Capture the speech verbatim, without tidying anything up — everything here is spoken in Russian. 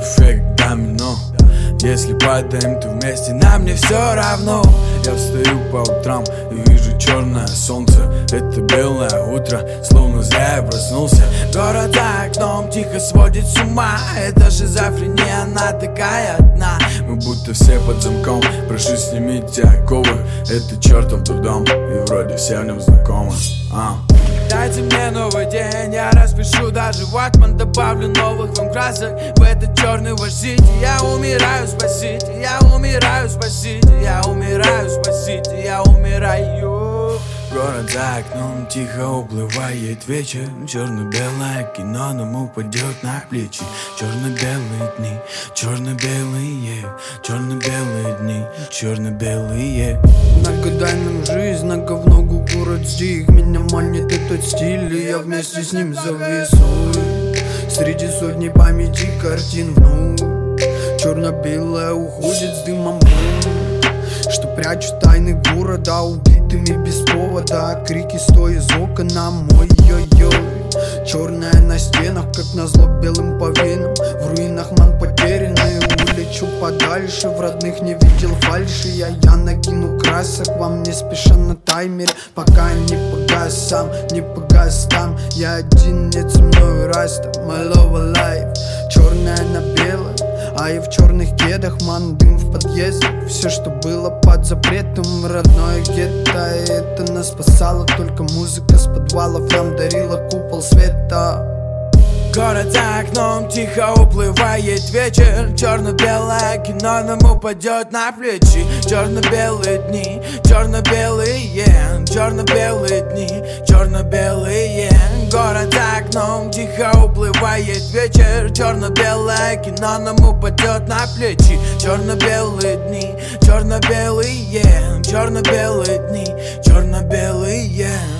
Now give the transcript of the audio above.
эффект домино. Если падаем, то вместе нам не все равно. Я встаю по утрам и вижу черное солнце. Это белое утро, словно зря я проснулся. Город за окном тихо сводит с ума. Это шизофрения, она такая одна. Мы будто все под замком, прошу снимите оковы. Это чертов дурдом, и вроде все в нем знакомы. а. Дайте мне новый день, я распишу даже ватман. Добавлю новых вам красок в этот черный ваш сити. Я умираю, спасите, я умираю, спасите. Я умираю, спасите, я умираю. Город за окном тихо уплывает вечер. Черно-белое кино нам упадет на плечи. Черно-белые дни, черно-белые, черно-белые дни, черно-белые. Нагадай нам жизнь, нога в ногу город стих. Меня манит этот стиль, и я вместе с ним завису. Среди сотни памяти картин вновь черно-белое уходит с дымом вновь, что прячут тайны города, убитыми без повода. Крики стоя из окон, ой-ой-ой. Черная на стенах, как назло белым по венам. В руинах ман потерянный, улечу подальше. В родных не видел фальши, я, я накину красок вам не спеша на таймере. Пока не погас сам, не погас там. Я один, нет со мной раста, my love alive. Черная на белое, а я в черных кедах, ман, дым в подъезде. Все, что было под запретом, родное гетто. Это нас спасало, только музыка с подвалов нам дарила купол света. Город за окном тихо уплывает вечер. Черно-белое кино нам упадет на плечи. Черно-белые дни, черно-белые, черно-белые дни, черно-белые. Город за окном тихо уплывает вечер. Черно-белое кино нам упадет на плечи. Черно-белые дни, черно-белые, черно-белые дни, черно-белые.